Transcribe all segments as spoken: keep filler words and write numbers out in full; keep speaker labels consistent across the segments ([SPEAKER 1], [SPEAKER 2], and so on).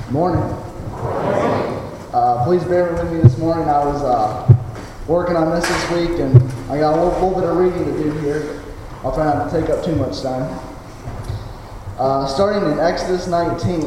[SPEAKER 1] Morning. Uh, please bear with me this morning. I was uh, working on this this week, and I got a little, little bit of reading to do here. I'll try not to take up too much time. Uh, starting in Exodus nineteen,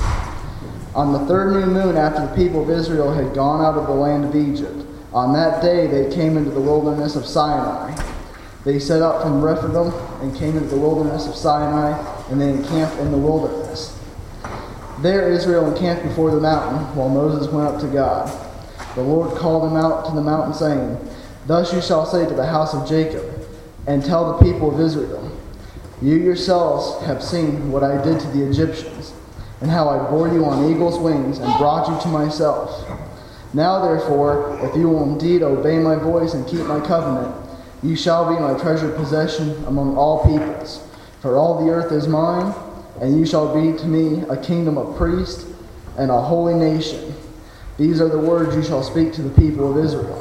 [SPEAKER 1] on the third new moon after the people of Israel had gone out of the land of Egypt, on that day they came into the wilderness of Sinai. They set out from Rephidim and came into the wilderness of Sinai, and they encamped in the wilderness. There Israel encamped before the mountain, while Moses went up to God. The Lord called him out to the mountain, saying, Thus you shall say to the house of Jacob, and tell the people of Israel, You yourselves have seen what I did to the Egyptians, and how I bore you on eagle's wings and brought you to myself. Now therefore, if you will indeed obey my voice and keep my covenant, you shall be my treasured possession among all peoples. For all the earth is mine, and you shall be to me a kingdom of priests and a holy nation. These are the words you shall speak to the people of Israel.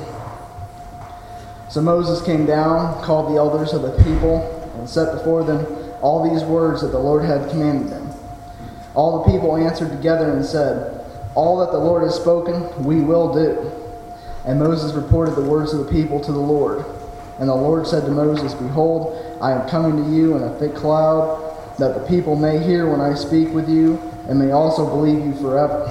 [SPEAKER 1] So Moses came down, called the elders of the people, and set before them all these words that the Lord had commanded them. All the people answered together and said, All that the Lord has spoken, we will do. And Moses reported the words of the people to the Lord. And the Lord said to Moses, Behold, I am coming to you in a thick cloud, that the people may hear when I speak with you, and may also believe you forever.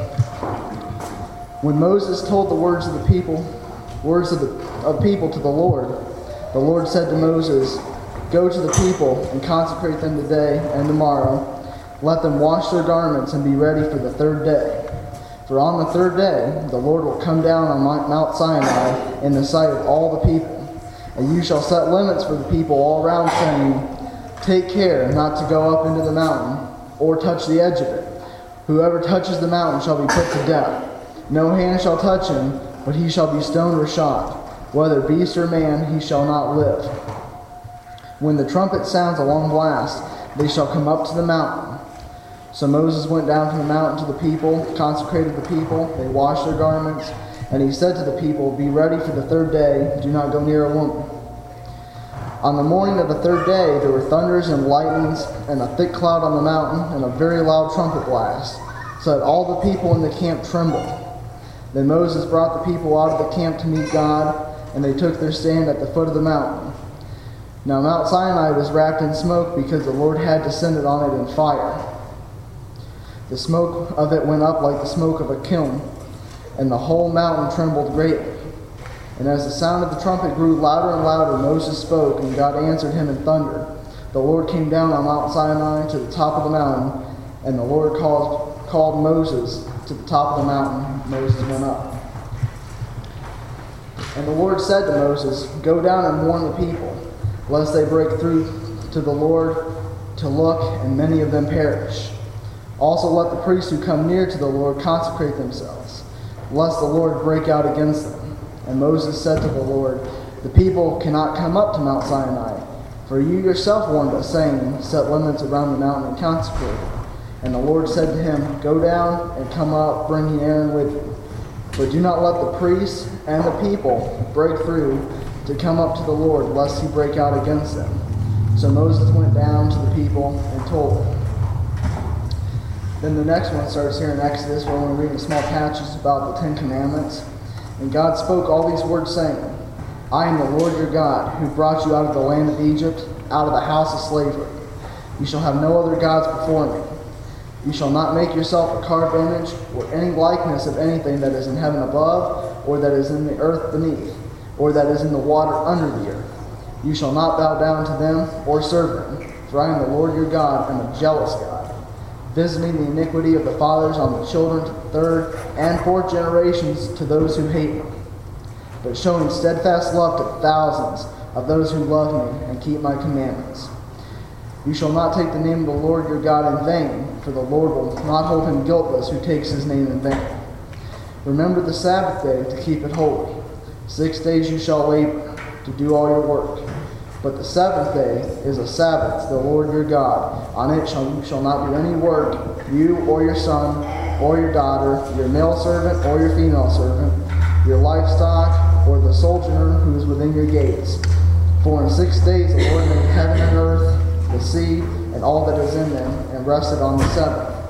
[SPEAKER 1] When Moses told the words of the people, words of the of people to the Lord, the Lord said to Moses, Go to the people and consecrate them today and tomorrow. Let them wash their garments and be ready for the third day. For on the third day the Lord will come down on Mount Sinai in the sight of all the people. And you shall set limits for the people all around, saying, Take care not to go up into the mountain, or touch the edge of it. Whoever touches the mountain shall be put to death. No hand shall touch him, but he shall be stoned or shot. Whether beast or man, he shall not live. When the trumpet sounds a long blast, they shall come up to the mountain. So Moses went down from the mountain to the people, consecrated the people. They washed their garments. And he said to the people, Be ready for the third day. Do not go near a woman. On the morning of the third day, there were thunders and lightnings, and a thick cloud on the mountain, and a very loud trumpet blast, so that all the people in the camp trembled. Then Moses brought the people out of the camp to meet God, and they took their stand at the foot of the mountain. Now Mount Sinai was wrapped in smoke, because the Lord had descended on it in fire. The smoke of it went up like the smoke of a kiln, and the whole mountain trembled greatly. And as the sound of the trumpet grew louder and louder, Moses spoke, and God answered him in thunder. The Lord came down on Mount Sinai to the top of the mountain, and the Lord called, called Moses to the top of the mountain. Moses went up. And the Lord said to Moses, Go down and warn the people, lest they break through to the Lord to look, and many of them perish. Also let the priests who come near to the Lord consecrate themselves, lest the Lord break out against them. And Moses said to the Lord, The people cannot come up to Mount Sinai, for you yourself warned us, saying, Set limits around the mountain and consecrate it. And the Lord said to him, Go down and come up, bringing Aaron with you. But do not let the priests and the people break through to come up to the Lord, lest he break out against them. So Moses went down to the people and told them. Then the next one starts here in Exodus, where we're reading small patches about the Ten Commandments. And God spoke all these words, saying, I am the Lord your God, who brought you out of the land of Egypt, out of the house of slavery. You shall have no other gods before me. You shall not make yourself a carved image, or any likeness of anything that is in heaven above, or that is in the earth beneath, or that is in the water under the earth. You shall not bow down to them, or serve them, for I am the Lord your God, and a jealous God, visiting the iniquity of the fathers on the children to the third and fourth generations to those who hate me, but showing steadfast love to thousands of those who love me and keep my commandments. You shall not take the name of the Lord your God in vain, for the Lord will not hold him guiltless who takes his name in vain. Remember the Sabbath day to keep it holy. Six days you shall labor to do all your work. But the seventh day is a Sabbath to the Lord your God. On it shall you shall not do any work, you or your son or your daughter, your male servant or your female servant, your livestock or the sojourner who is within your gates. For in six days the Lord made heaven and earth, the sea, and all that is in them, and rested on the seventh.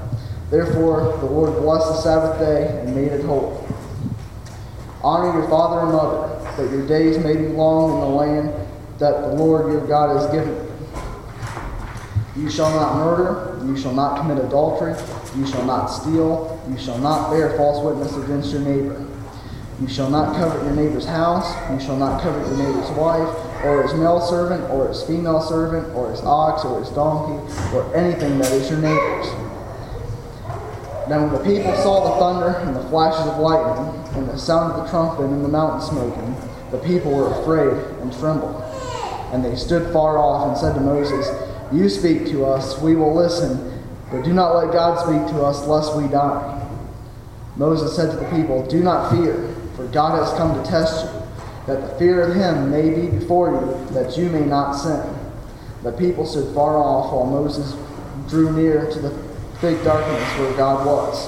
[SPEAKER 1] Therefore the Lord blessed the Sabbath day and made it holy. Honor your father and mother, that your days may be long in the land that the Lord your God has given you. You shall not murder, you shall not commit adultery, you shall not steal, you shall not bear false witness against your neighbor. You shall not covet your neighbor's house, you shall not covet your neighbor's wife, or his male servant, or his female servant, or his ox, or his donkey, or anything that is your neighbor's. Now when the people saw the thunder and the flashes of lightning, and the sound of the trumpet and the mountain smoking, the people were afraid and trembled. And they stood far off and said to Moses, You speak to us, we will listen, but do not let God speak to us, lest we die. Moses said to the people, Do not fear, for God has come to test you, that the fear of him may be before you, that you may not sin. The people stood far off, while Moses drew near to the thick darkness where God was.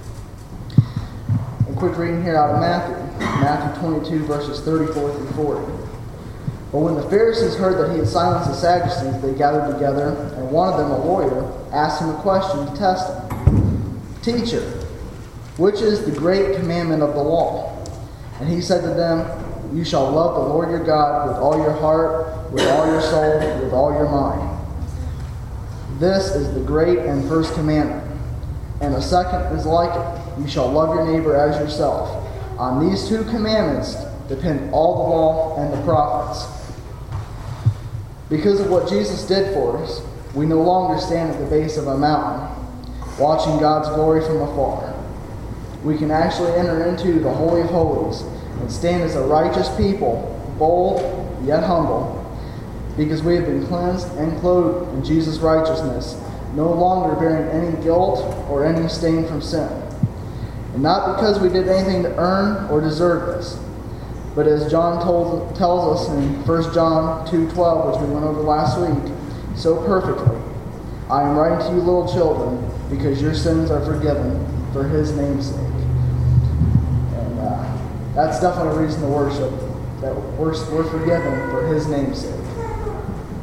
[SPEAKER 1] A quick reading here out of Matthew, Matthew twenty-two, verses thirty-four through forty. But when the Pharisees heard that he had silenced the Sadducees, they gathered together, and one of them, a lawyer, asked him a question to test him. Teacher, which is the great commandment of the law? And he said to them, You shall love the Lord your God with all your heart, with all your soul, with all your mind. This is the great and first commandment. And the second is like it. You shall love your neighbor as yourself. On these two commandments depend all the law and the prophets. Because of what Jesus did for us, we no longer stand at the base of a mountain, watching God's glory from afar. We can actually enter into the Holy of Holies and stand as a righteous people, bold yet humble, because we have been cleansed and clothed in Jesus' righteousness, no longer bearing any guilt or any stain from sin. And not because we did anything to earn or deserve this, but as John told, tells us in First John two twelve, which we went over last week, so perfectly, I am writing to you, little children, because your sins are forgiven for his name's sake. And uh, that's definitely a reason to worship, that we're, we're forgiven for his name's sake.